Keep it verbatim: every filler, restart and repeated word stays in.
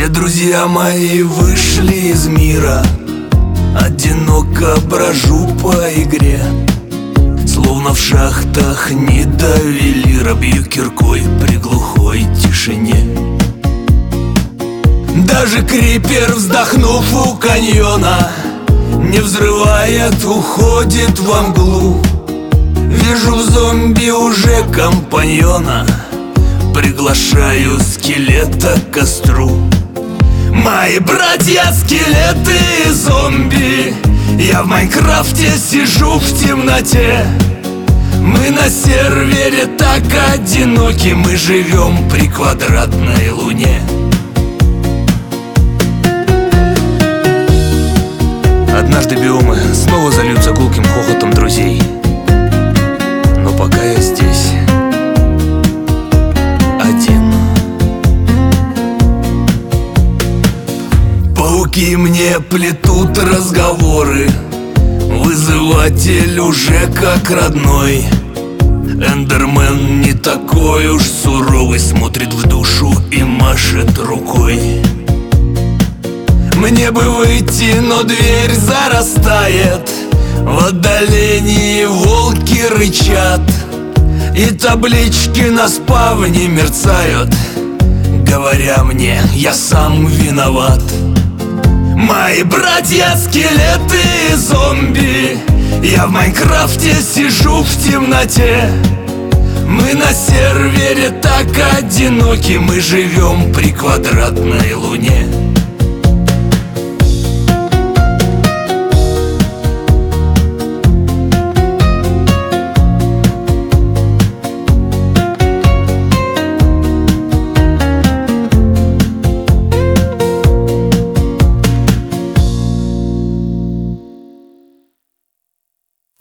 Все друзья мои вышли из мира, одиноко брожу по игре. Словно в шахтах не довели, бью киркой при глухой тишине. Даже крипер, вздохнув у каньона, не взрывает, уходит во мглу. Вижу в зомби уже компаньона, приглашаю скелета к костру. Мои братья скелеты и зомби, я в Майнкрафте сижу в темноте. Мы на сервере так одиноки, мы живем при квадратной луне. Однажды биомы снова зальются гулким хохотом друзей. Но пока я здесь один. Пауки мне плетут разговоры, вызыватель уже как родной. Эндермен не такой уж суровый, смотрит в душу и машет рукой. Мне бы выйти, но дверь зарастает, в отдалении волки рычат, и таблички на спавне мерцают, говоря мне, я сам виноват. Мои братья скелеты и зомби, я в Майнкрафте сижу в темноте. Мы на сервере так одиноки, мы живем при квадратной луне.